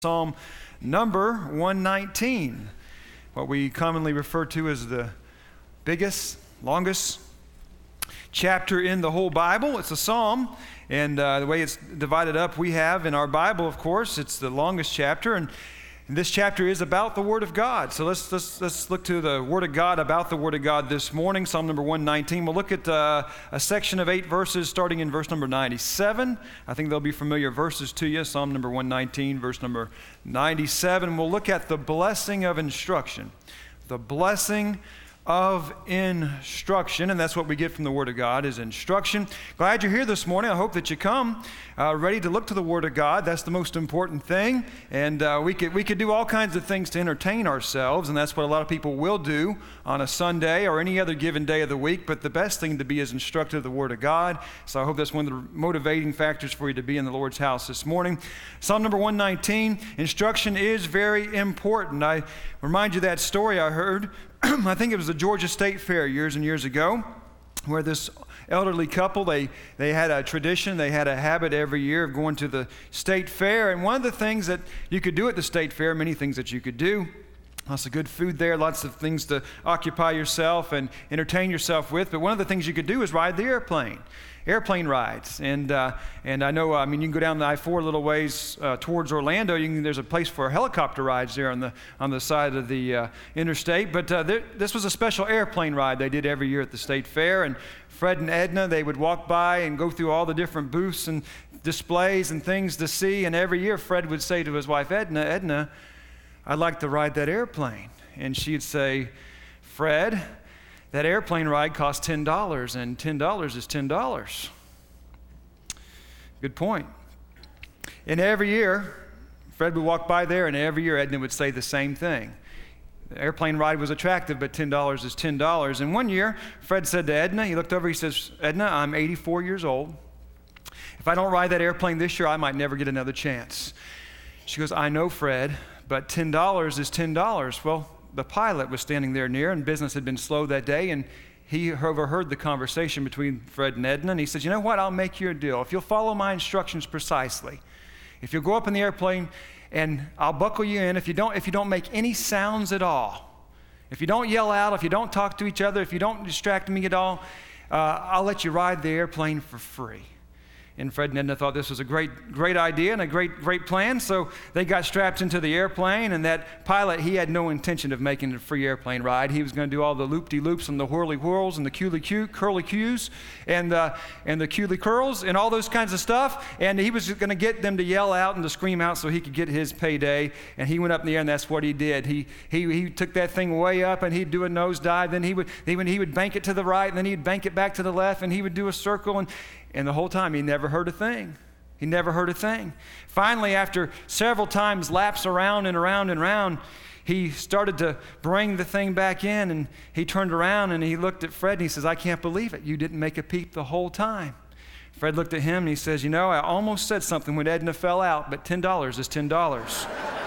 Psalm number 119, what we commonly refer to as the biggest, longest chapter in the whole Bible. It's a psalm, and the way it's divided up, we have in our Bible, of course, it's the longest chapter, and this chapter is about the Word of God. So let's look to the Word of God, about the Word of God this morning, Psalm number 119. We'll look at a section of 8 verses starting in verse number 97. I think they'll be familiar verses to you, Psalm number 119, verse number 97. We'll look at the blessing of instruction. The blessing of instruction, and that's what we get from the Word of God, is instruction. Glad you're here this morning. I hope that you come ready to look to the Word of God. That's the most important thing, and we could do all kinds of things to entertain ourselves, and that's what a lot of people will do on a Sunday or any other given day of the week, but the best thing to be is instructed of the Word of God. So I hope that's one of the motivating factors for you to be in the Lord's house this morning. Psalm number 119, instruction is very important. I remind you that story I heard I think it was the Georgia State Fair years and years ago, where this elderly couple, they had a tradition, they had a habit every year of going to the state fair. And one of the things that you could do at the state fair, many things that you could do, lots of good food there, lots of things to occupy yourself and entertain yourself with. But one of the things you could do is ride the airplane rides. And I know, you can go down the I-4 a little ways towards Orlando. There's a place for helicopter rides there on the side of the interstate. But this was a special airplane ride they did every year at the state fair. And Fred and Edna, they would walk by and go through all the different booths and displays and things to see. And every year Fred would say to his wife, Edna, I'd like to ride that airplane. And she'd say, Fred, that airplane ride costs $10, and $10 is $10. Good point. And every year, Fred would walk by there, and every year Edna would say the same thing. The airplane ride was attractive, but $10 is $10. And one year, Fred said to Edna, he looked over, he says, Edna, I'm 84 years old. If I don't ride that airplane this year, I might never get another chance. She goes, I know, Fred, but $10 is $10. Well, the pilot was standing there near, and business had been slow that day, and he overheard the conversation between Fred and Edna, and he said, you know what, I'll make you a deal. If you'll follow my instructions precisely, if you'll go up in the airplane, and I'll buckle you in, if you don't make any sounds at all, if you don't yell out, if you don't talk to each other, if you don't distract me at all, I'll let you ride the airplane for free. And Fred and Edna thought this was a great idea and a great plan, so they got strapped into the airplane, and that pilot, he had no intention of making a free airplane ride. He was going to do all the loop-de-loops and the whirly-whirls and the curly-cues and the curly-curls and all those kinds of stuff, and he was going to get them to yell out and to scream out so he could get his payday, and he went up in the air, and that's what he did. He took that thing way up, and he'd do a nosedive, then he would bank it to the right, and then he'd bank it back to the left, and he would do a circle, and the whole time, he never heard a thing. He never heard a thing. Finally, after several times laps around and around and around, he started to bring the thing back in, and he turned around and he looked at Fred and he says, I can't believe it. You didn't make a peep the whole time. Fred looked at him and he says, I almost said something when Edna fell out, but $10 is $10.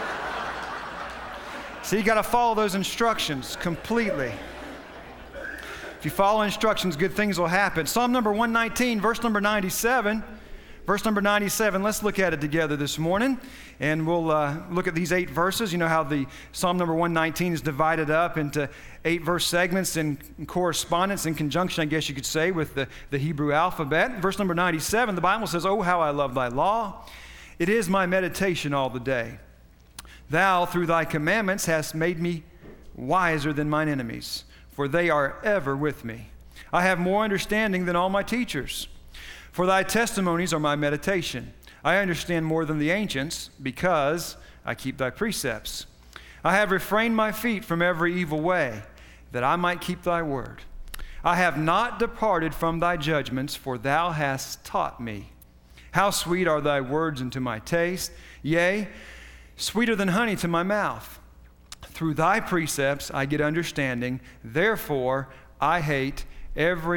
So you got to follow those instructions completely. If you follow instructions, good things will happen. Psalm number 119, verse number 97. Verse number 97, let's look at it together this morning. And we'll look at these 8 verses. You know how the Psalm number 119 is divided up into 8 verse segments in correspondence, in conjunction, I guess you could say, with the Hebrew alphabet. Verse number 97, the Bible says, Oh, how I love thy law. It is my meditation all the day. Thou, through thy commandments, hast made me wiser than mine enemies, for they are ever with me. I have more understanding than all my teachers, for thy testimonies are my meditation. I understand more than the ancients, because I keep thy precepts. I have refrained my feet from every evil way, that I might keep thy word. I have not departed from thy judgments, for thou hast taught me. How sweet are thy words unto my taste, yea, sweeter than honey to my mouth. Through thy precepts I get understanding, therefore I hate every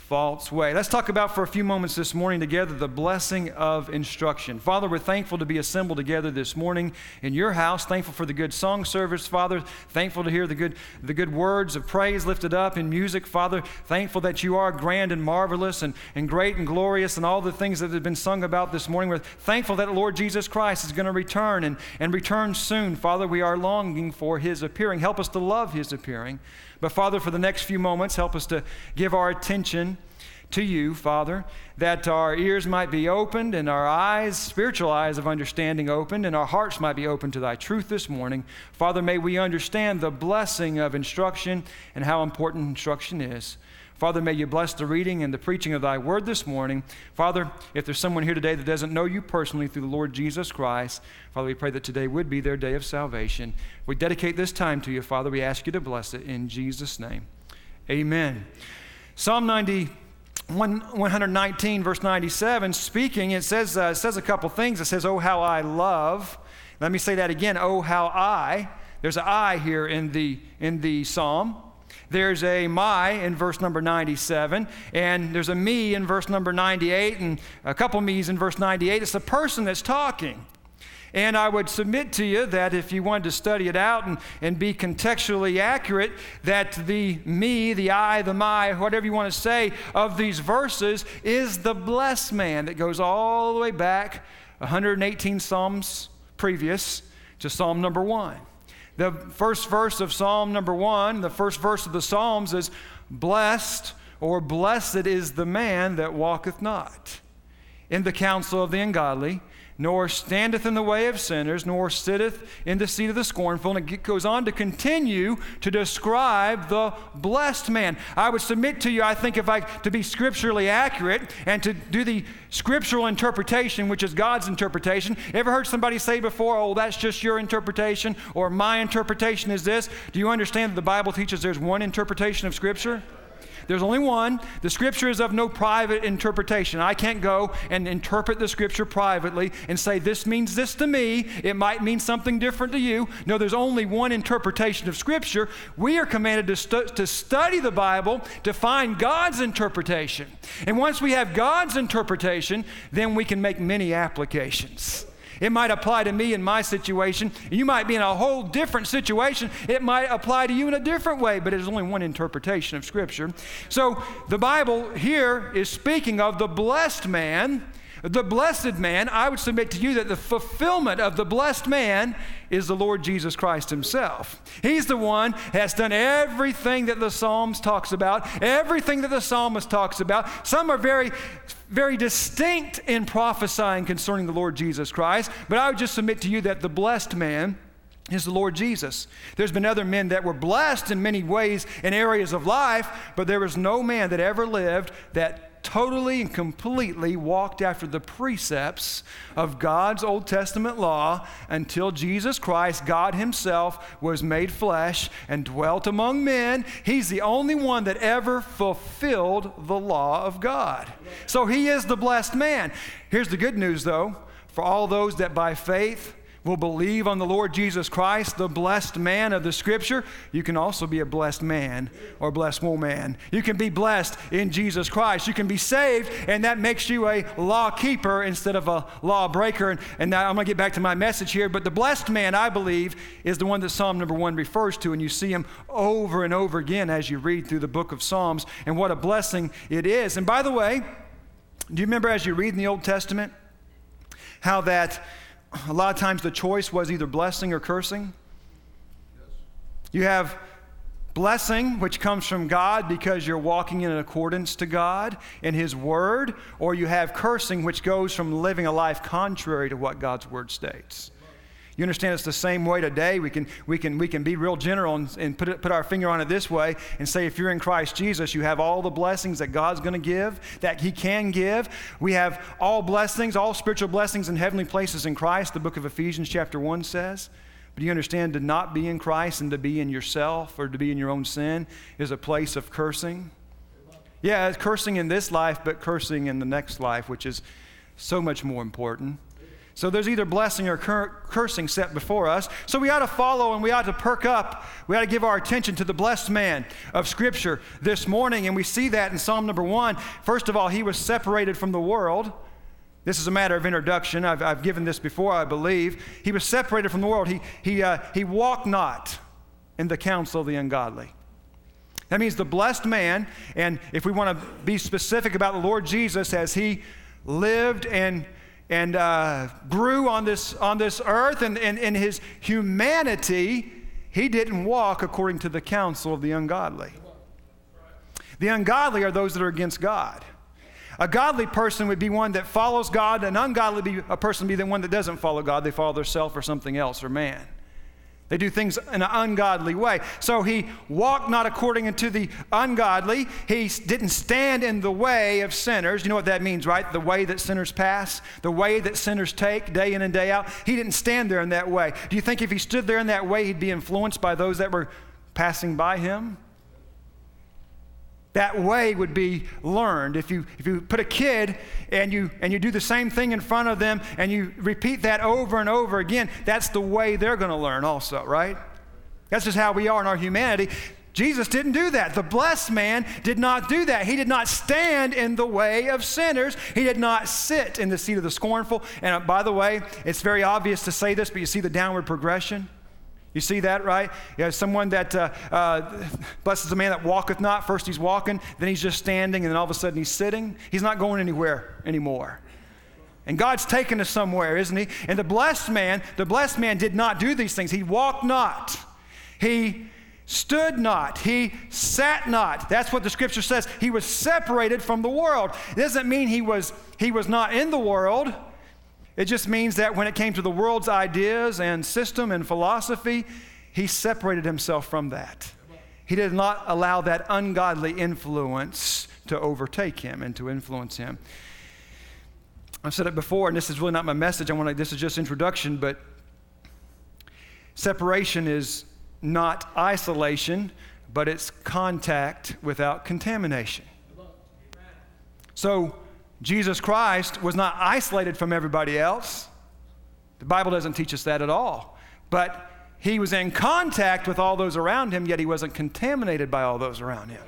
false way. Let's talk about for a few moments this morning together the blessing of instruction. Father, we're thankful to be assembled together this morning in your house. Thankful for the good song service, Father. Thankful to hear the good words of praise lifted up in music, Father. Thankful that you are grand and marvelous and great and glorious and all the things that have been sung about this morning. We're thankful that Lord Jesus Christ is going to return and return soon. Father, we are longing for his appearing. Help us to love his appearing. But Father, for the next few moments, help us to give our attention to you, Father, that our ears might be opened and our eyes, spiritual eyes of understanding opened, and our hearts might be open to thy truth this morning. Father, may we understand the blessing of instruction and how important instruction is. Father, may you bless the reading and the preaching of thy word this morning. Father, if there's someone here today that doesn't know you personally through the Lord Jesus Christ, Father, we pray that today would be their day of salvation. We dedicate this time to you, Father. We ask you to bless it in Jesus' name. Amen. Psalm 119, verse 97, speaking, it says a couple things. It says, oh, how I love. Let me say that again. Oh, how I. There's an I here in the psalm. There's a my in verse number 97, and there's a me in verse number 98, and a couple me's in verse 98. It's the person that's talking. And I would submit to you that if you wanted to study it out and be contextually accurate, that the me, the I, the my, whatever you want to say of these verses is the blessed man that goes all the way back 118 Psalms previous to Psalm number 1. The first verse of Psalm number 1, the first verse of the Psalms is, blessed or blessed is the man that walketh not in the counsel of the ungodly, nor standeth in the way of sinners, nor sitteth in the seat of the scornful. And it goes on to continue to describe the blessed man. I would submit to you, I think, to be scripturally accurate and to do the scriptural interpretation, which is God's interpretation. Ever heard somebody say before, oh, that's just your interpretation, or my interpretation is this? Do you understand that the Bible teaches there's one interpretation of Scripture? There's only one. The Scripture is of no private interpretation. I can't go and interpret the Scripture privately and say, this means this to me. It might mean something different to you. No, there's only one interpretation of Scripture. We are commanded to study the Bible to find God's interpretation. And once we have God's interpretation, then we can make many applications. It might apply to me in my situation. You might be in a whole different situation. It might apply to you in a different way, but there's only one interpretation of Scripture. So the Bible here is speaking of the blessed man. The blessed man, I would submit to you that the fulfillment of the blessed man is the Lord Jesus Christ himself. He's the one that's done everything that the Psalms talks about, everything that the psalmist talks about. Some are very, very distinct in prophesying concerning the Lord Jesus Christ, but I would just submit to you that the blessed man is the Lord Jesus. There's been other men that were blessed in many ways in areas of life, but there was no man that ever lived that totally and completely walked after the precepts of God's Old Testament law until Jesus Christ, God himself, was made flesh and dwelt among men. He's the only one that ever fulfilled the law of God. So he is the blessed man. Here's the good news, though. For all those that by faith will believe on the Lord Jesus Christ, the blessed man of the Scripture, you can also be a blessed man or blessed woman. You can be blessed in Jesus Christ. You can be saved, and that makes you a law keeper instead of a law breaker. And now I'm going to get back to my message here, but the blessed man, I believe, is the one that Psalm number 1 refers to, and you see him over and over again as you read through the book of Psalms, and what a blessing it is. And by the way, do you remember as you read in the Old Testament how that a lot of times the choice was either blessing or cursing? Yes. You have blessing, which comes from God because you're walking in accordance to God and His Word, or you have cursing, which goes from living a life contrary to what God's Word states. You understand it's the same way today. We can be real general and put our finger on it this way and say if you're in Christ Jesus, you have all the blessings that God's going to give, that He can give. We have all blessings, all spiritual blessings in heavenly places in Christ, the book of Ephesians chapter 1 says. But you understand to not be in Christ and to be in yourself or to be in your own sin is a place of cursing. Yeah, it's cursing in this life, but cursing in the next life, which is so much more important. So there's either blessing or cursing set before us. So we ought to follow and we ought to perk up. We ought to give our attention to the blessed man of Scripture this morning. And we see that in Psalm number 1. First of all, he was separated from the world. This is a matter of introduction. I've given this before, I believe. He was separated from the world. He walked not in the counsel of the ungodly. That means the blessed man, and if we want to be specific about the Lord Jesus as he lived and grew on this earth and in his humanity, he didn't walk according to the counsel of the ungodly. The ungodly are those that are against God. A godly person would be one that follows God. An ungodly person would be the one that doesn't follow God. They follow themselves or something else or man. They do things in an ungodly way. So he walked not according to the ungodly. He didn't stand in the way of sinners. You know what that means, right? The way that sinners pass, the way that sinners take day in and day out. He didn't stand there in that way. Do you think if he stood there in that way, he'd be influenced by those that were passing by him? That way would be learned. If you put a kid and you do the same thing in front of them and you repeat that over and over again, that's the way they're going to learn also, right? That's just how we are in our humanity. Jesus didn't do that. The blessed man did not do that. He did not stand in the way of sinners. He did not sit in the seat of the scornful. And by the way, it's very obvious to say this, but you see the downward progression? You see that, right? You have someone that blesses a man that walketh not. First he's walking, then he's just standing, and then all of a sudden he's sitting. He's not going anywhere anymore. And God's taken us somewhere, isn't he? And the blessed man did not do these things. He walked not. He stood not. He sat not. That's what the Scripture says. He was separated from the world. It doesn't mean he was not in the world. It just means that when it came to the world's ideas and system and philosophy, he separated himself from that. He did not allow that ungodly influence to overtake him and to influence him. I've said it before, and this is really not my message. This is just introduction, but separation is not isolation, but it's contact without contamination. So Jesus Christ was not isolated from everybody else. The Bible doesn't teach us that at all. But he was in contact with all those around him, yet he wasn't contaminated by all those around him.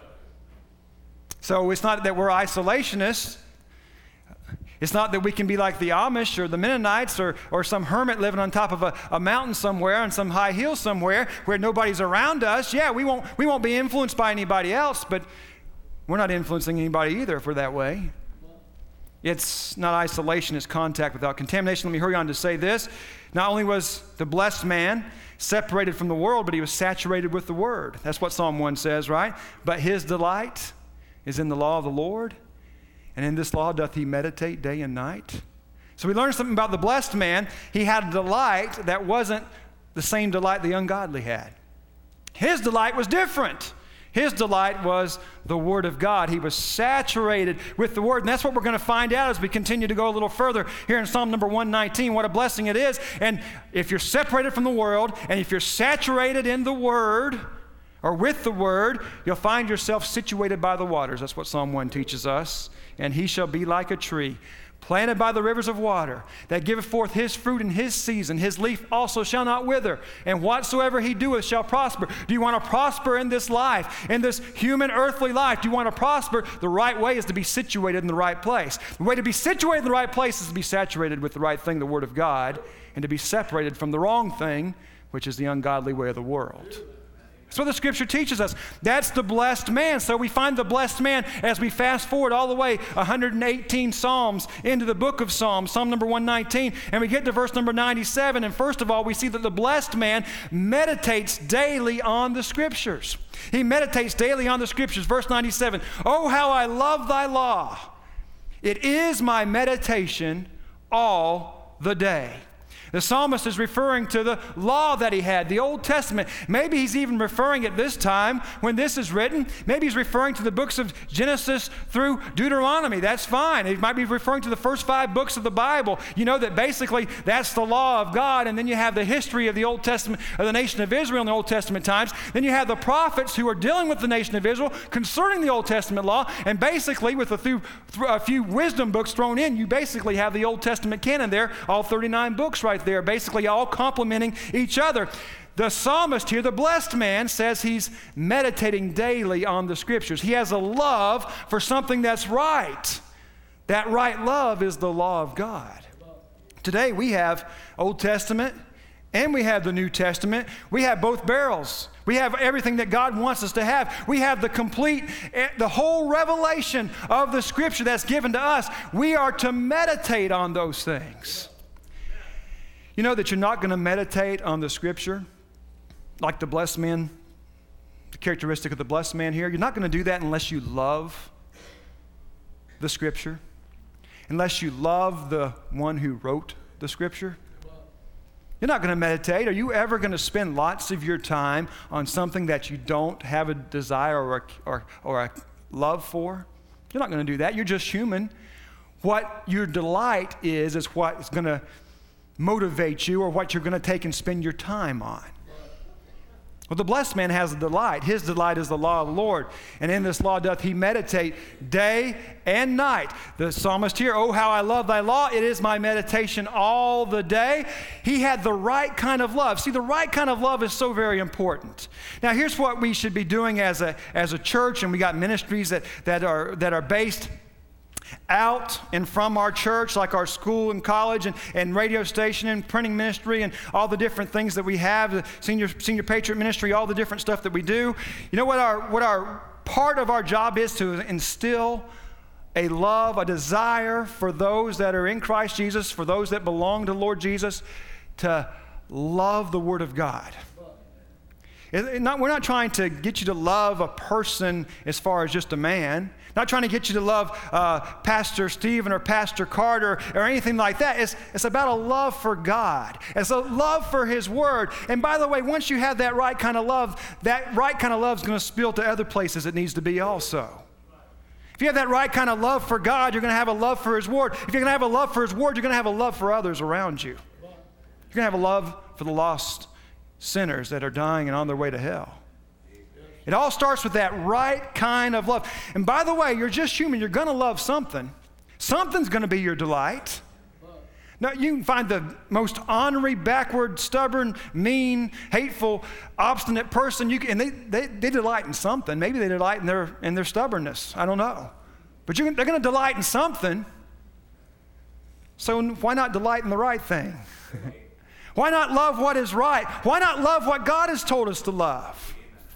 So it's not that we're isolationists. It's not that we can be like the Amish or the Mennonites or some hermit living on top of a mountain somewhere on some high hill somewhere where nobody's around us. Yeah, we won't be influenced by anybody else, but we're not influencing anybody either if we're that way. It's not isolation, it's contact without contamination. Let me hurry on to say this. Not only was the blessed man separated from the world, but he was saturated with the Word. That's what Psalm 1 says, right? But his delight is in the law of the Lord, and in this law doth he meditate day and night. So we learned something about the blessed man. He had a delight that wasn't the same delight the ungodly had. His delight was different. His delight was the Word of God. He was saturated with the Word. And that's what we're going to find out as we continue to go a little further here in Psalm number 119. What a blessing it is. And if you're separated from the world, and if you're saturated in the Word, or with the Word, you'll find yourself situated by the waters. That's what Psalm 1 teaches us. And he shall be like a tree planted by the rivers of water, that giveth forth his fruit in his season. His leaf also shall not wither, and whatsoever he doeth shall prosper. Do you want to prosper in this life, in this human earthly life? Do you want to prosper? The right way is to be situated in the right place. The way to be situated in the right place is to be saturated with the right thing, the Word of God, and to be separated from the wrong thing, which is the ungodly way of the world. That's what the Scripture teaches us. That's the blessed man. So we find the blessed man as we fast forward all the way 118 Psalms into the book of Psalms, Psalm number 119, and we get to verse number 97. And first of all, we see that the blessed man meditates daily on the Scriptures. He meditates daily on the Scriptures. Verse 97, "Oh, how I love thy law. It is my meditation all the day." The psalmist is referring to the law that he had, the Old Testament. Maybe he's even referring at this time when this is written. Maybe he's referring to the books of Genesis through Deuteronomy. That's fine. He might be referring to the first 5 books of the Bible. You know that basically that's the law of God. And then you have the history of the Old Testament, of the nation of Israel in the Old Testament times. Then you have the prophets who are dealing with the nation of Israel concerning the Old Testament law. And basically with a few wisdom books thrown in, you basically have the Old Testament canon there, all 39 books right there, basically all complementing each other. The psalmist here, the blessed man, says he's meditating daily on the Scriptures. He has a love for something that's right. That right love is the law of God. Today we have Old Testament and we have the New Testament. We have both barrels. We have everything that God wants us to have. We have the whole revelation of the Scripture that's given to us. We are to meditate on those things. You know that you're not going to meditate on the Scripture like the blessed man, the characteristic of the blessed man here. You're not going to do that unless you love the Scripture, unless you love the one who wrote the Scripture. You're not going to meditate. Are you ever going to spend lots of your time on something that you don't have a desire or a love for? You're not going to do that. You're just human. What your delight is what is going to motivate you or what you're going to take and spend your time on. Well, the blessed man has a delight. His delight is the law of the Lord. And in this law doth he meditate day and night. The psalmist here, oh, how I love thy law. It is my meditation all the day. He had the right kind of love. See, the right kind of love is so very important. Now, here's what we should be doing as a church, and we got ministries that are based out and from our church, like our school and college and radio station and printing ministry and all the different things that we have, the senior patriot ministry, all the different stuff that we do. You know what our part of our job is? To instill a love, a desire for those that are in Christ Jesus, for those that belong to Lord Jesus, to love the Word of God. We're not trying to get you to love a person as far as just a man. Not trying to get you to love Pastor Stephen or Pastor Carter or anything like that. It's about a love for God. It's a love for His Word. And by the way, once you have that right kind of love is going to spill to other places it needs to be also. If you have that right kind of love for God, you're going to have a love for His Word. If you're going to have a love for His Word, you're going to have a love for others around you. You're going to have a love for the lost sinners that are dying and on their way to hell. It all starts with that right kind of love. And by the way, you're just human. You're going to love something. Something's going to be your delight. Now, you can find the most ornery, backward, stubborn, mean, hateful, obstinate person, and they delight in something. Maybe they delight in their stubbornness. I don't know. But they're going to delight in something. So why not delight in the right thing? Why not love what is right? Why not love what God has told us to love?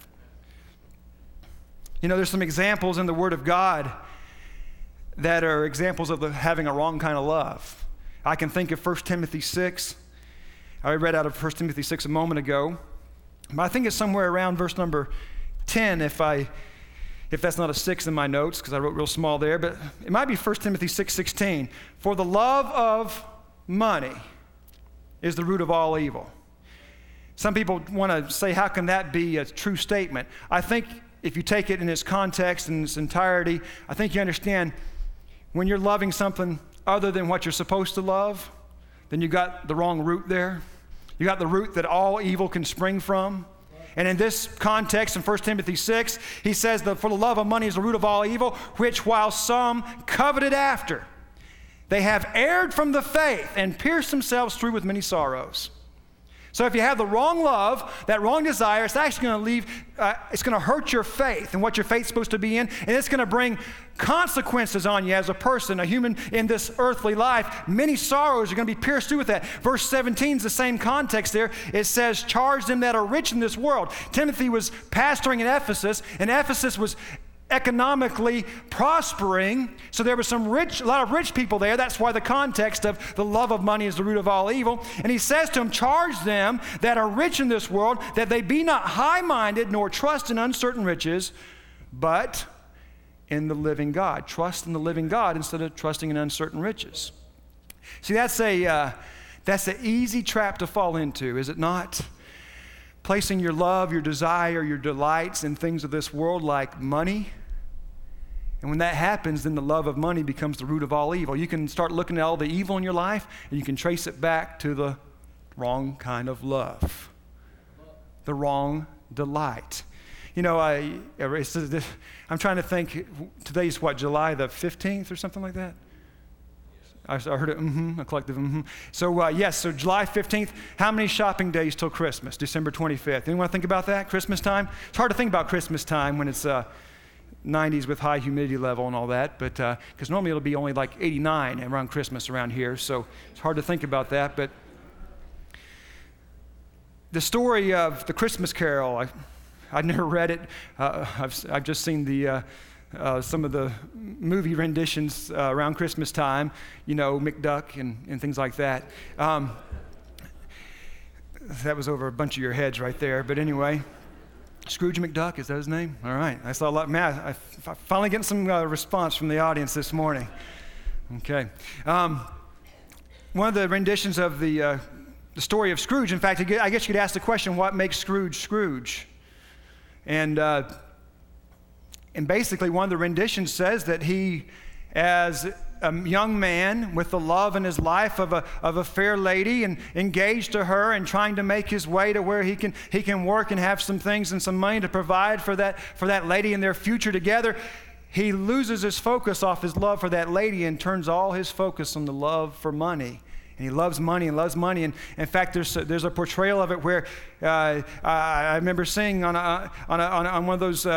You know, there's some examples in the Word of God that are examples of having a wrong kind of love. I can think of 1 Timothy 6. I read out of 1 Timothy 6 a moment ago. But I think it's somewhere around verse number 10 if that's not a 6 in my notes, because I wrote real small there. But it might be 1 Timothy 6:16. For the love of money is the root of all evil. Some people want to say, how can that be a true statement? I think if you take it in its context and its entirety, I think you understand when you're loving something other than what you're supposed to love, then you got the wrong root there. You got the root that all evil can spring from. And in this context, in 1 Timothy 6, he says that for the love of money is the root of all evil, which while some coveted after, they have erred from the faith and pierced themselves through with many sorrows. So if you have the wrong love, that wrong desire, it's actually going to it's going to hurt your faith and what your faith's supposed to be in, and it's going to bring consequences on you as a person, a human in this earthly life. Many sorrows are going to be pierced through with that. Verse 17 is the same context there. It says, charge them that are rich in this world. Timothy was pastoring in Ephesus, and Ephesus was economically prospering, so there was a lot of rich people there. That's why the context of the love of money is the root of all evil. And he says to them, charge them that are rich in this world, that they be not high-minded, nor trust in uncertain riches, but in the living God. Trust in the living God instead of trusting in uncertain riches. See, that's That's an easy trap to fall into, is it not? Placing your love, your desire, your delights in things of this world like money. And when that happens, then the love of money becomes the root of all evil. You can start looking at all the evil in your life, and you can trace it back to the wrong kind of love, the wrong delight. You know, I'm trying to think, today's what, July the 15th or something like that? I heard it, a collective So yes, so July 15th, how many shopping days till Christmas? December 25th. Anyone think about that, Christmas time? It's hard to think about Christmas time when it's 90s with high humidity level and all that, but because normally it'll be only like 89 around Christmas around here, so it's hard to think about that. But the story of the Christmas Carol, I've never read it. I've just seen the some of the movie renditions around Christmas time, you know, McDuck and things like that. That was over a bunch of your heads right there. But anyway, Scrooge McDuck, is that his name? All right. I saw a lot. Man, I finally getting some response from the audience this morning. Okay. One of the renditions of the story of Scrooge, in fact, I guess you could ask the question, what makes Scrooge Scrooge? And basically one of the renditions says that he, as a young man with the love in his life of a fair lady and engaged to her and trying to make his way to where he can work and have some things and some money to provide for that lady and their future together, he loses his focus off his love for that lady and turns all his focus on the love for money. And he loves money and loves money. And in fact, there's a portrayal of it where I remember seeing on one of those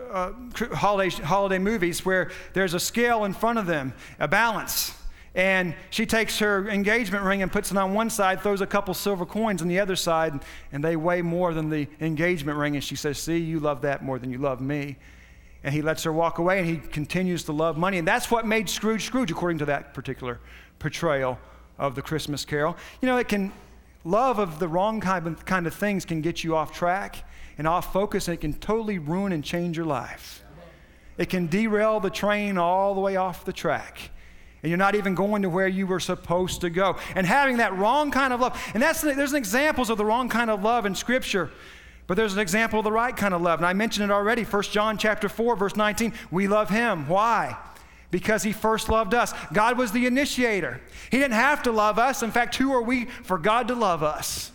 holiday movies where there's a scale in front of them, a balance. And she takes her engagement ring and puts it on one side, throws a couple silver coins on the other side, and they weigh more than the engagement ring. And she says, "See, you love that more than you love me." And he lets her walk away, and he continues to love money. And that's what made Scrooge Scrooge, according to that particular portrayal of the Christmas Carol. You know, love of the wrong kind of things can get you off track and off focus, and it can totally ruin and change your life. It can derail the train all the way off the track, and you're not even going to where you were supposed to go. And having that wrong kind of love, and there's examples of the wrong kind of love in Scripture, but there's an example of the right kind of love. And I mentioned it already, 1 John chapter 4, verse 19. We love him. Why? Because he first loved us. God was the initiator. He didn't have to love us. In fact, who are we for God to love us?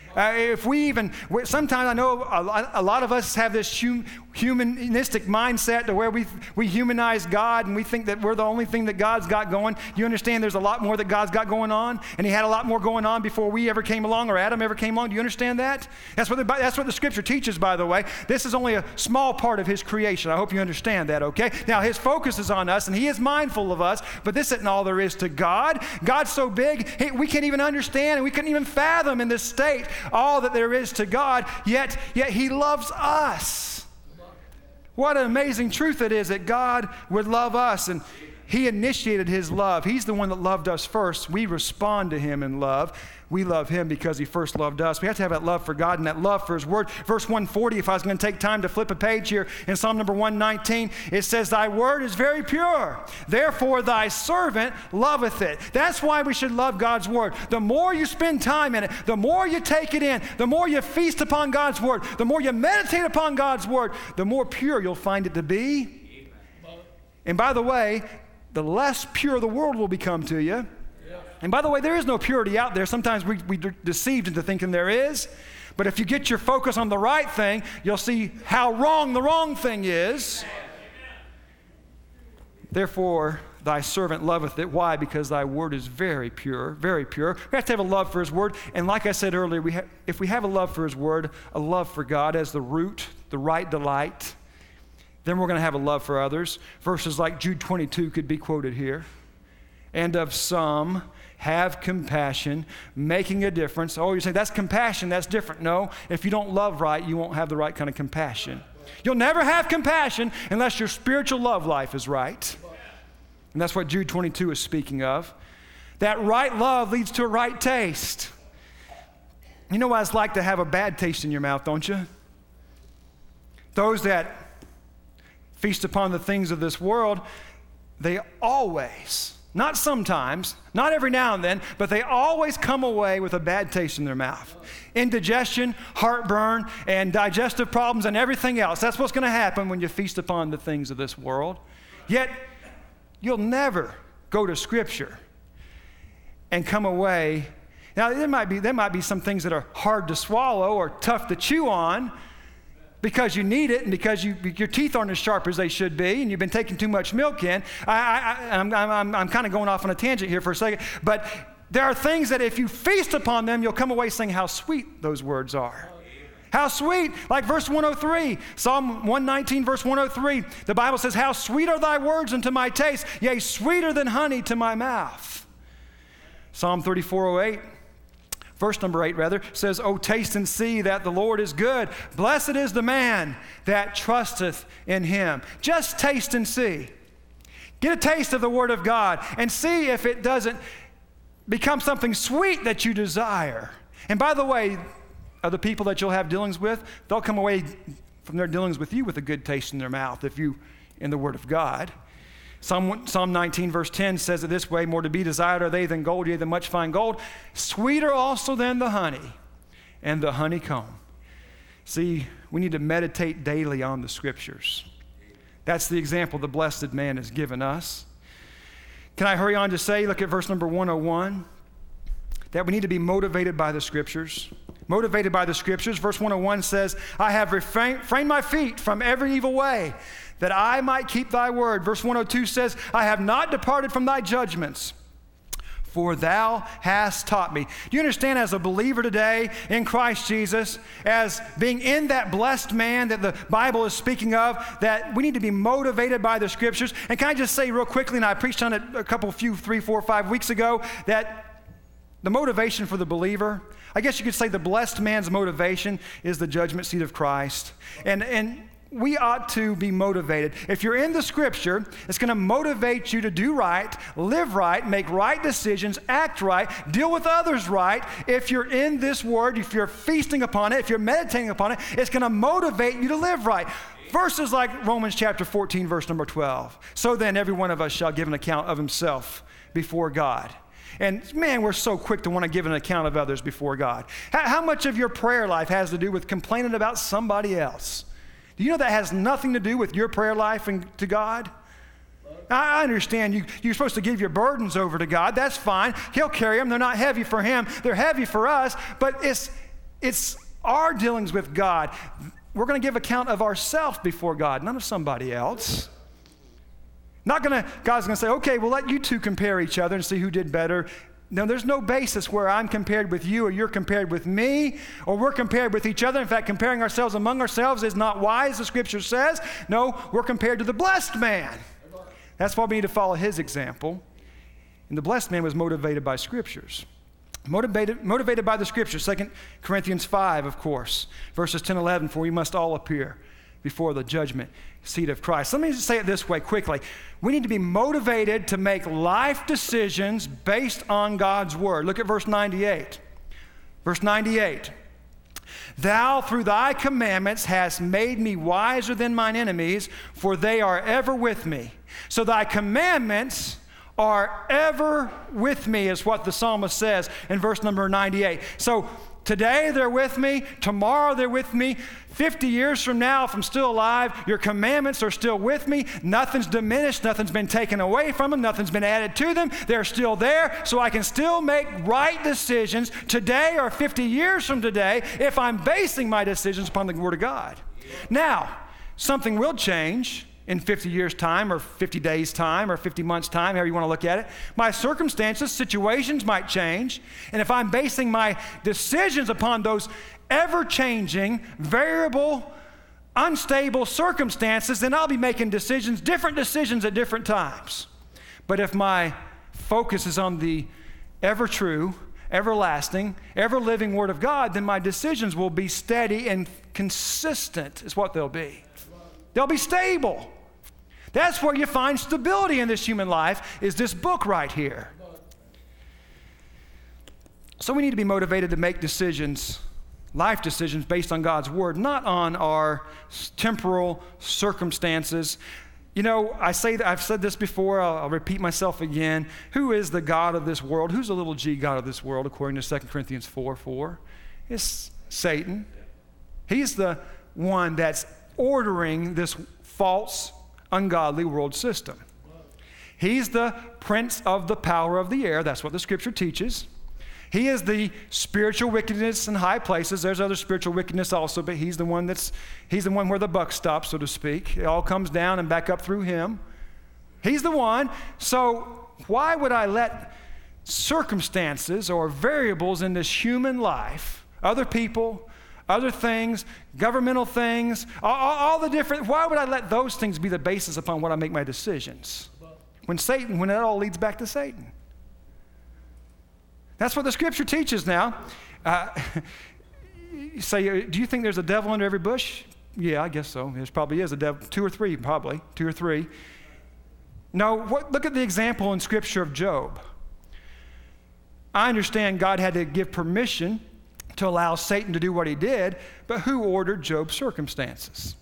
Sometimes I know a lot of us have this humanistic mindset to where we humanize God and we think that we're the only thing that God's got going. You understand there's a lot more that God's got going on, and he had a lot more going on before we ever came along or Adam ever came along. Do you understand that? That's what the Scripture teaches, by the way. This is only a small part of his creation. I hope you understand that, okay? Now, his focus is on us, and he is mindful of us, but this isn't all there is to God. God's so big, we can't even understand, and we couldn't even fathom in this state all that there is to God, yet he loves us. What an amazing truth it is that God would love us, and he initiated his love. He's the one that loved us first. We respond to him in love. We love him because he first loved us. We have to have that love for God and that love for his word. Verse 140, if I was going to take time to flip a page here in Psalm number 119, it says, "Thy word is very pure. Therefore thy servant loveth it." That's why we should love God's word. The more you spend time in it, the more you take it in, the more you feast upon God's word, the more you meditate upon God's word, the more pure you'll find it to be. And by the way, the less pure the world will become to you. And by the way, there is no purity out there. Sometimes we're deceived into thinking there is. But if you get your focus on the right thing, you'll see how wrong the wrong thing is. Therefore, thy servant loveth it. Why? Because thy word is very pure, very pure. We have to have a love for his word. And like I said earlier, if we have a love for his word, a love for God as the root, the right delight, then we're going to have a love for others. Verses like Jude 22 could be quoted here. "And of some have compassion, making a difference." Oh, you say, that's compassion, that's different. No, if you don't love right, you won't have the right kind of compassion. You'll never have compassion unless your spiritual love life is right. And that's what Jude 22 is speaking of. That right love leads to a right taste. You know what it's like to have a bad taste in your mouth, don't you? Those that feast upon the things of this world, they always not sometimes, not every now and then, but they always come away with a bad taste in their mouth. Indigestion, heartburn, and digestive problems and everything else. That's what's going to happen when you feast upon the things of this world. Yet, you'll never go to Scripture and come away. Now, there might be some things that are hard to swallow or tough to chew on because you need it and because your teeth aren't as sharp as they should be and you've been taking too much milk in. I'm kind of going off on a tangent here for a second, but there are things that if you feast upon them, you'll come away saying how sweet those words are. How sweet, like verse 103, Psalm 119, verse 103, the Bible says, how sweet are thy words unto my taste, yea, sweeter than honey to my mouth. Psalm 34:08. Verse number 8, says, O taste and see that the Lord is good. Blessed is the man that trusteth in him. Just taste and see. Get a taste of the Word of God and see if it doesn't become something sweet that you desire. And by the way, other people that you'll have dealings with, they'll come away from their dealings with you with a good taste in their mouth if you in the Word of God. Psalm 19, verse 10 says it this way, more to be desired are they than gold, yea, than much fine gold, sweeter also than the honey and the honeycomb. See, we need to meditate daily on the Scriptures. That's the example the blessed man has given us. Can I hurry on to say, look at verse number 101, that we need to be motivated by the Scriptures. Motivated by the Scriptures. Verse 101 says, I have refrained my feet from every evil way, that I might keep thy word. Verse 102 says, I have not departed from thy judgments, for thou hast taught me. Do you understand, as a believer today in Christ Jesus, as being in that blessed man that the Bible is speaking of, that we need to be motivated by the Scriptures? And can I just say real quickly, and I preached on it a few, 3, 4, 5 weeks ago, that the motivation for the believer, I guess you could say the blessed man's motivation is the judgment seat of Christ. And we ought to be motivated. If you're in the Scripture, it's going to motivate you to do right, live right, make right decisions, act right, deal with others right. If you're in this Word, if you're feasting upon it, if you're meditating upon it, it's going to motivate you to live right. Verses like Romans chapter 14, verse number 12. So then every one of us shall give an account of himself before God. And man, we're so quick to want to give an account of others before God. How much of your prayer life has to do with complaining about somebody else? Do you know that has nothing to do with your prayer life and to God? I understand you're supposed to give your burdens over to God. That's fine. He'll carry them. They're not heavy for Him. They're heavy for us. But it's our dealings with God. We're going to give account of ourselves before God, none of somebody else. God's going to say, okay, we'll let you two compare each other and see who did better. No, there's no basis where I'm compared with you or you're compared with me or we're compared with each other. In fact, comparing ourselves among ourselves is not wise, the Scripture says. No, we're compared to the blessed man. That's why we need to follow his example. And the blessed man was motivated by Scriptures. Motivated by the Scriptures. 2 Corinthians 5, of course, verses 10, 11, for we must all appear before the judgment seat of Christ. Let me just say it this way quickly. We need to be motivated to make life decisions based on God's Word. Look at verse 98. Verse 98. Thou through thy commandments hast made me wiser than mine enemies, for they are ever with me. So thy commandments are ever with me, is what the psalmist says in verse number 98. So today they're with me, tomorrow they're with me, 50 years from now, if I'm still alive, your commandments are still with me. Nothing's diminished, nothing's been taken away from them, nothing's been added to them. They're still there, so I can still make right decisions today or 50 years from today if I'm basing my decisions upon the Word of God. Now, something will change in 50 years' time or 50 days' time or 50 months' time, however you want to look at it. My circumstances, situations might change. And if I'm basing my decisions upon those ever-changing, variable, unstable circumstances, then I'll be making different decisions at different times. But if my focus is on the ever-true, everlasting, ever-living Word of God, then my decisions will be steady and consistent is what they'll be. They'll be stable. That's where you find stability in this human life, is this book right here. So we need to be motivated to make decisions, life decisions based on God's Word, not on our temporal circumstances. You know, I've said this before, I'll repeat myself again. Who is the God of this world? Who's the little g God of this world, according to 2 Corinthians 4:4? It's Satan. He's the one that's ordering this false, ungodly world system. He's the prince of the power of the air. That's what the scripture teaches. He is the spiritual wickedness in high places. There's other spiritual wickedness also, but he's the one where the buck stops, so to speak. It all comes down and back up through him. He's the one. So why would I let circumstances or variables in this human life, other people, other things, governmental things, all the different, why would I let those things be the basis upon what I make my decisions? When it all leads back to Satan. That's what the scripture teaches now. You say, do you think there's a devil under every bush? Yeah, I guess so. There probably is a devil, 2 or 3 probably, 2 or 3. No, look at the example in scripture of Job. I understand God had to give permission to allow Satan to do what he did, but who ordered Job's circumstances?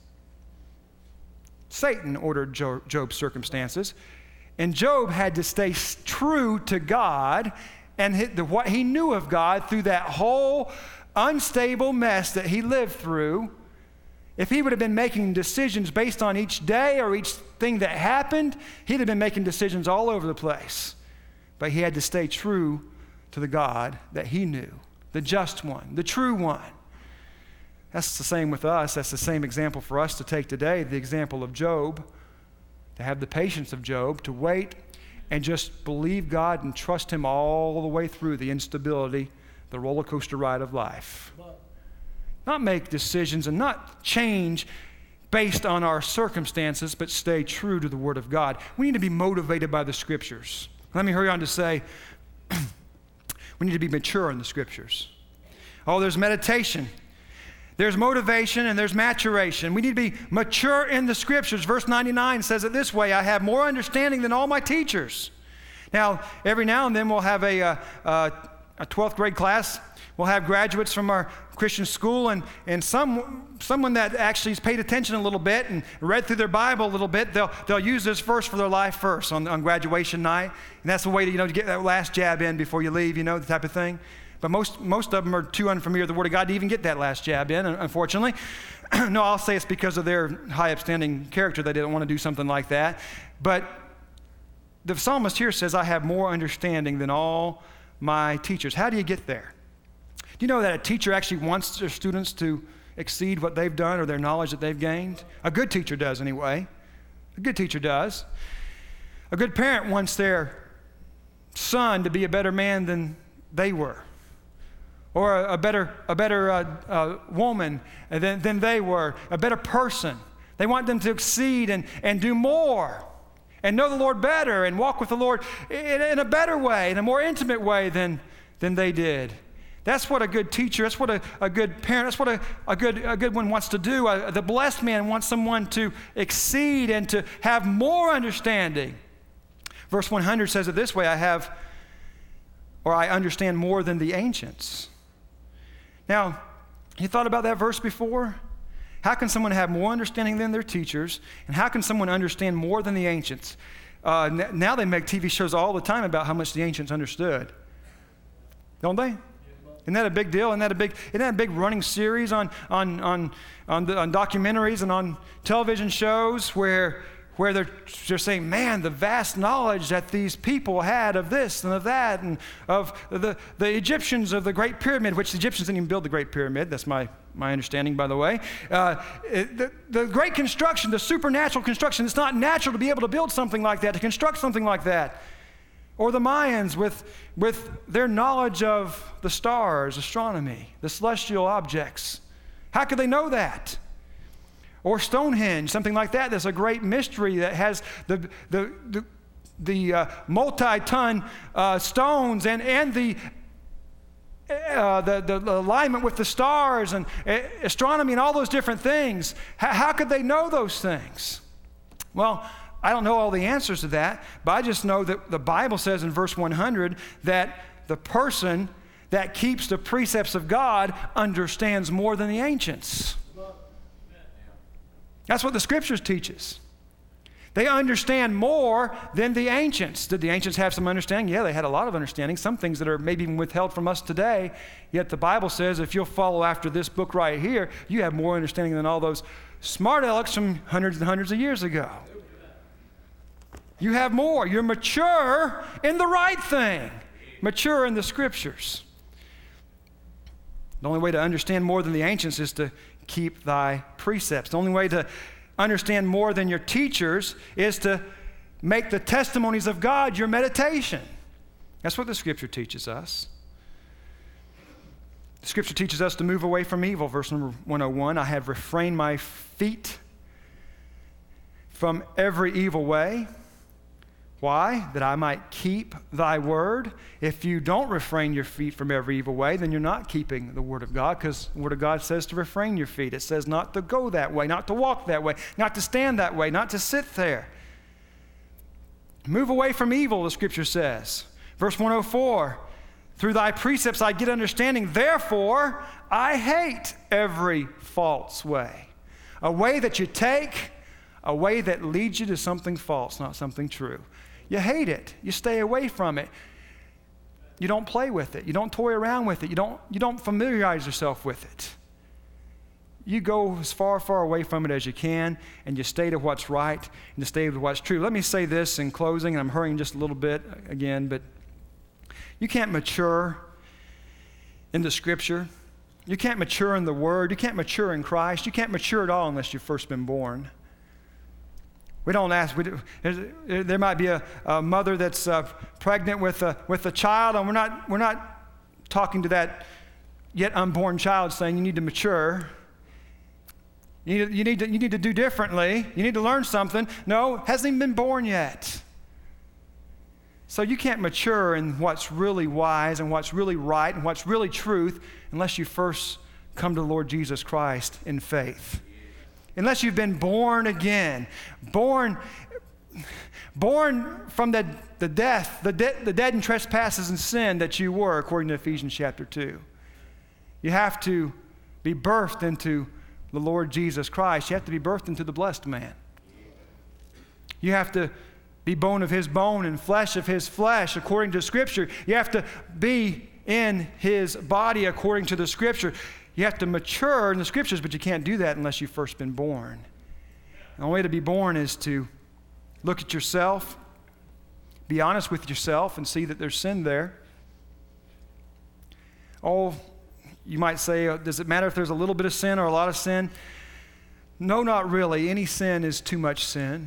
Satan ordered Job's circumstances. And Job had to stay true to God and what he knew of God through that whole unstable mess that he lived through. If he would have been making decisions based on each day or each thing that happened, he'd have been making decisions all over the place. But he had to stay true to the God that he knew, the just one, the true one. That's the same with us. That's the same example for us to take today, the example of Job. To have the patience of Job, to wait and just believe God and trust him all the way through the instability, the roller coaster ride of life. Not make decisions and not change based on our circumstances, but stay true to the Word of God. We need to be motivated by the Scriptures. Let me hurry on to say, we need to be mature in the Scriptures. Oh, there's meditation. There's motivation and there's maturation. We need to be mature in the Scriptures. Verse 99 says it this way, I have more understanding than all my teachers. Now, every now and then we'll have a 12th grade class. We'll have graduates from our Christian school and someone that actually has paid attention a little bit and read through their Bible a little bit, they'll use this verse for their life verse on graduation night. And that's the way to get that last jab in before you leave, the type of thing. But most of them are too unfamiliar with the Word of God to even get that last jab in, unfortunately. No, I'll say it's because of their high upstanding character they didn't want to do something like that. But the psalmist here says, I have more understanding than all my teachers. How do you get there? Do you know that a teacher actually wants their students to exceed what they've done or their knowledge that they've gained? A good teacher does anyway. A good teacher does. A good parent wants their son to be a better man than they were. Or a better woman than they were, a better person. They want them to exceed and do more and know the Lord better and walk with the Lord in a better way, in a more intimate way than they did. That's what a good teacher, that's what a good parent, that's what a good one wants to do. The blessed man wants someone to exceed and to have more understanding. Verse 100 says it this way, I understand more than the ancients. Now, you thought about that verse before? How can someone have more understanding than their teachers? And how can someone understand more than the ancients? Now they make TV shows all the time about how much the ancients understood. Don't they? Isn't that a big deal? Isn't that a big running series on documentaries and on television shows where they're saying, man, the vast knowledge that these people had of this and of that and of the Egyptians of the Great Pyramid, which the Egyptians didn't even build the Great Pyramid. That's my understanding, by the way. The great construction, the supernatural construction, it's not natural to be able to build something like that, to construct something like that. Or the Mayans with their knowledge of the stars, astronomy, the celestial objects. How could they know that? Or Stonehenge, something like that. That's a great mystery that has the multi-ton stones and the alignment with the stars and astronomy and all those different things. How could they know those things? Well, I don't know all the answers to that, but I just know that the Bible says in verse 100 that the person that keeps the precepts of God understands more than the ancients. That's what the Scriptures teaches. They understand more than the ancients. Did the ancients have some understanding? Yeah, they had a lot of understanding. Some things that are maybe even withheld from us today. Yet the Bible says if you'll follow after this book right here, you have more understanding than all those smart alecks from hundreds and hundreds of years ago. You have more. You're mature in the right thing. Mature in the Scriptures. The only way to understand more than the ancients is to keep thy precepts. The only way to understand more than your teachers is to make the testimonies of God your meditation. That's what the Scripture teaches us. The Scripture teaches us to move away from evil. Verse number 101, I have refrained my feet from every evil way. Why? That I might keep thy word. If you don't refrain your feet from every evil way, then you're not keeping the word of God, because the word of God says to refrain your feet. It says not to go that way, not to walk that way, not to stand that way, not to sit there. Move away from evil, the Scripture says. Verse 104, through thy precepts I get understanding, therefore I hate every false way. A way that you take, a way that leads you to something false, not something true. You hate it. You stay away from it. You don't play with it. You don't toy around with it. You don't familiarize yourself with it. You go as far away from it as you can, and you stay to what's right and you stay to what's true. Let me say this in closing, and I'm hurrying just a little bit again, but you can't mature in the Scripture. You can't mature in the Word. You can't mature in Christ. You can't mature at all unless you've first been born. We don't ask. There might be a mother that's pregnant with a child, and we're not talking to that yet unborn child saying you need to mature. You need to do differently. You need to learn something. No, hasn't even been born yet. So you can't mature in what's really wise and what's really right and what's really truth unless you first come to the Lord Jesus Christ in faith. Unless you've been born again, born from the dead in trespasses and sin that you were, according to Ephesians chapter 2. You have to be birthed into the Lord Jesus Christ. You have to be birthed into the blessed man. You have to be bone of his bone and flesh of his flesh, according to Scripture. You have to be in his body, according to the Scripture. You have to mature in the Scriptures, but you can't do that unless you've first been born. The only way to be born is to look at yourself, be honest with yourself, and see that there's sin there. Oh, you might say, does it matter if there's a little bit of sin or a lot of sin? No, not really. Any sin is too much sin.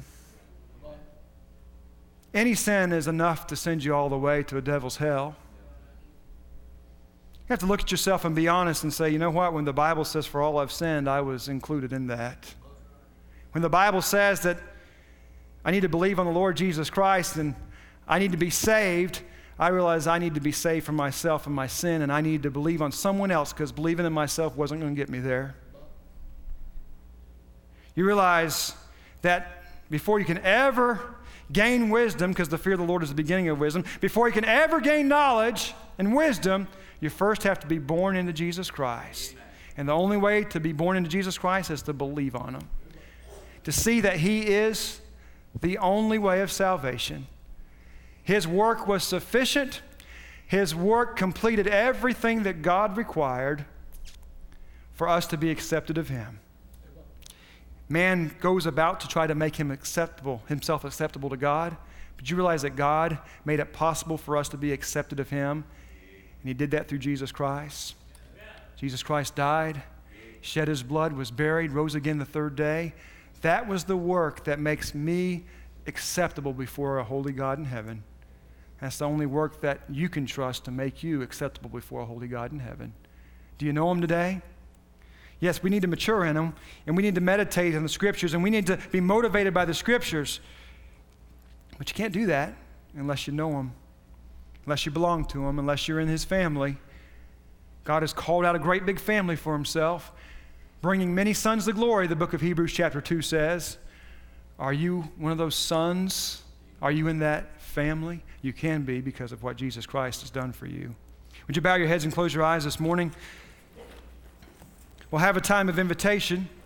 Any sin is enough to send you all the way to a devil's hell. You have to look at yourself and be honest and say, you know what? When the Bible says, for all I've sinned, I was included in that. When the Bible says that I need to believe on the Lord Jesus Christ and I need to be saved, I realize I need to be saved from myself and my sin, and I need to believe on someone else, because believing in myself wasn't going to get me there. You realize that before you can ever gain wisdom, because the fear of the Lord is the beginning of wisdom, before you can ever gain knowledge and wisdom, you first have to be born into Jesus Christ. And the only way to be born into Jesus Christ is to believe on Him. To see that He is the only way of salvation. His work was sufficient. His work completed everything that God required for us to be accepted of Him. Man goes about to try to make himself acceptable to God. But you realize that God made it possible for us to be accepted of Him. And He did that through Jesus Christ. Jesus Christ died, shed His blood, was buried, rose again the third day. That was the work that makes me acceptable before a holy God in heaven. That's the only work that you can trust to make you acceptable before a holy God in heaven. Do you know Him today? Yes, we need to mature in Him, and we need to meditate on the Scriptures, and we need to be motivated by the Scriptures. But you can't do that unless you know Him, unless you belong to Him, unless you're in His family. God has called out a great big family for Himself, bringing many sons to glory, the book of Hebrews chapter 2 says. Are you one of those sons? Are you in that family? You can be, because of what Jesus Christ has done for you. Would you bow your heads and close your eyes this morning? We'll have a time of invitation.